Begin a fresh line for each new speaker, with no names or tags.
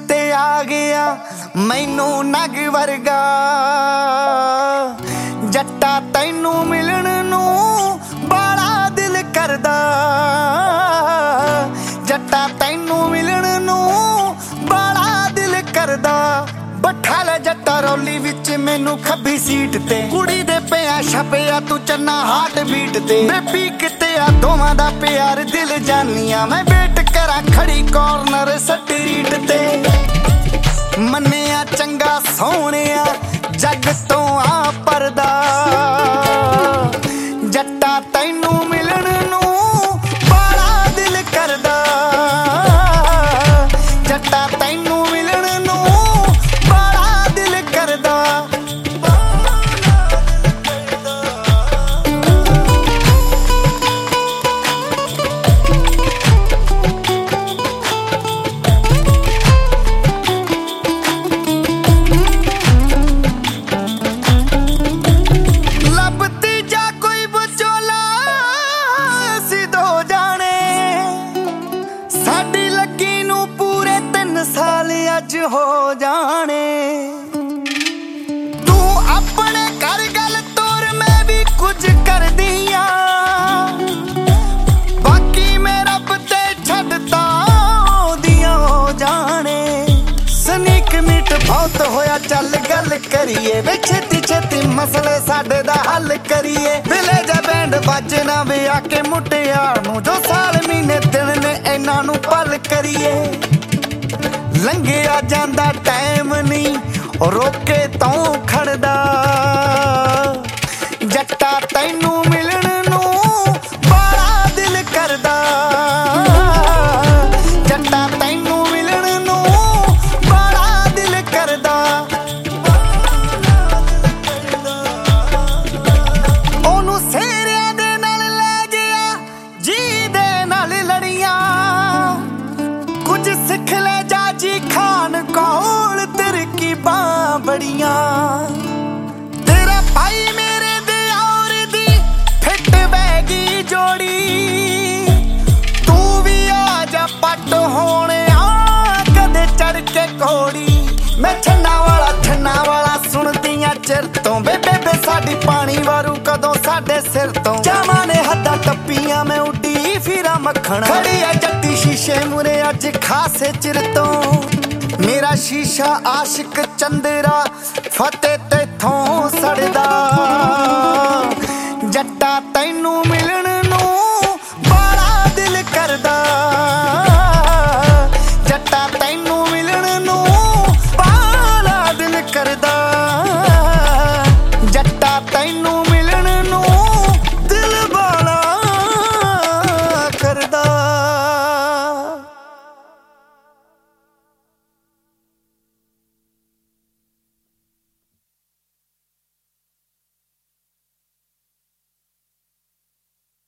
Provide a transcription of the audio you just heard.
ते आ गया मैनू नग वर्गा। जट्टा तैनू मिलण नू बड़ा दिल करदा, जट्टा तैनू मिलण नू बड़ा दिल करदा। बैठा ले जट्टा रौली विच मैनू खब्बी सीट ते, कुड़ी दे पिया छपिया तू चन्ना हार्ट बीट ते। बेबी किते आ दोवां दा प्यार दिल जानिया, मैं वेट करा खड़ी कॉर्नर स्ट्रीट ते। मन्निया चंगा सोहणिया जग तो आ परदा, जट्टा तैनू मिलण नू बड़ा दिल करदा, जट्टा तैनू मिलण नू बड़ा दिल करदा। अज हो जाने तू अपने कर गल तोर, मैं भी कुछ कर दिया। बाकी मैं रब ते छड्डता दिया हो जाने। सनीक मीट बहुत होया चल गल करिए, वे छेती छेती मसले साडे दा हल करिए। विले जा बैंड बजना वे आके मुटियार नू, जो साल महीने दिन ने इन्हां नू पल करिए। लंघिया जांदा टाइम नहीं रोके तो खड़दा, जट्टा तैनू मिलण नू बड़ा दिल करदा, जट्टा तैनू मिलण नू बड़ा दिल करदा। ओनू सेरिया दे नाल ले गया जी दे नाल लड़ियां, कुछ सिख ले जी खान कौल तेरे की बां बड़ियां। तेरा भाई मेरे दे और दी फिट बैगी जोड़ी, तू भी आ जा पट होने आ कदे चढ़ के घोड़ी। मैं छन्ना वाला सुनदियां चिर तो, बेबे साडी पानी वारू कदों साडे सिर तो। जावां ने हद्दां टप्पियां मैं उड्डी फिरा मक्खण, खड़ी आ जट्टी शीशे मुरे अज खासे चिर तो। मेरा शीशा आशिक चंदेरा फतेह तेथों सड़दा।